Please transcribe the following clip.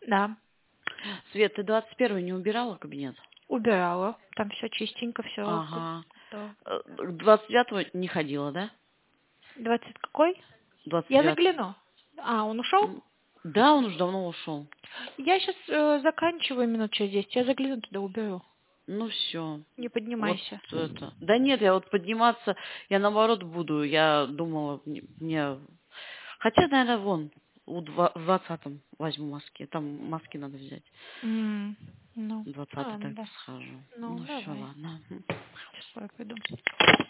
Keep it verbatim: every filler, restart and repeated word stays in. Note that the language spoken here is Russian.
Да, Свет, ты двадцать первого не убирала кабинет? убирала. Там все чистенько, все. Ага. Да. Э, двадцать девятого не ходила, да? Двадцать какой? двадцать Я девятого. загляну. А, он ушел? М, Да, он уже давно ушел. Я сейчас заканчиваю минут через десять. Я загляну туда, уберу. Ну все. Не Вот поднимайся. это. Да нет, я вот подниматься, я наоборот буду. Я думала, мне... мне- Хотя, наверное, вон, у два- в двадцатом возьму маски. Там маски надо взять. М, Ну, двадцатый ладно, так да. схожу. Ну, Ну все, давай. ладно. Сейчас я пойду.